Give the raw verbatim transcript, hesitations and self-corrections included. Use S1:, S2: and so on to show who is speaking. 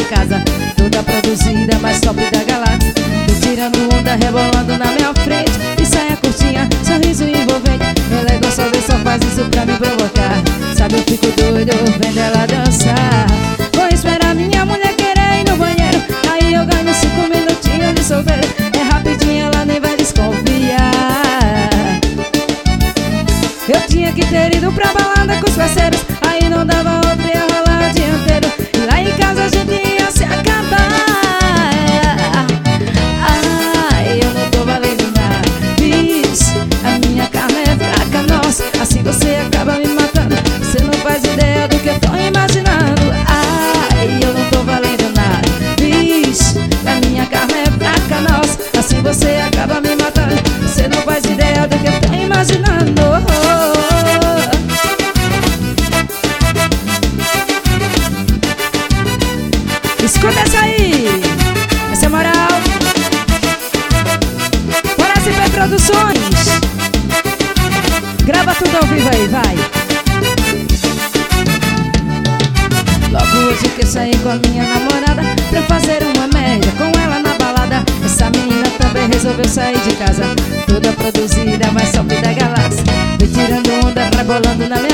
S1: casa, toda produzida, mais top da galáxia. Tô tirando onda, rebolando na minha frente, e saia curtinha, sorriso envolvente. Ela é gostosa e só faz isso pra me provocar. Sabe, eu fico doido vendo ela dançar. Vou esperar minha mulher querer ir no banheiro, aí eu ganho cinco minutinhos de solteiro. É rapidinho, ela nem vai desconfiar. Eu tinha que ter ido pra balada com os parceiros, aí não dava outra, ia rolar o dia inteiro. E lá em casa a gente ia se acabar. Ai, eu não tô valendo nada, bicho, a minha carne é fraca, nossa, assim você acaba me matando. Você não faz ideia do que eu tô imaginando. Ai, eu não tô valendo nada, bicho, a minha carne é fraca, nossa, assim você acaba me matando. Você não faz ideia do que eu tô imaginando. Escuta essa aí, essa é moral. Bora S P Produções, grava tudo ao vivo aí, vai. Logo hoje que eu saí com a minha namorada pra fazer uma média com ela na balada. Essa menina também resolveu sair de casa, toda produzida, mais top da galáxia. Fui tirando onda, rebolando na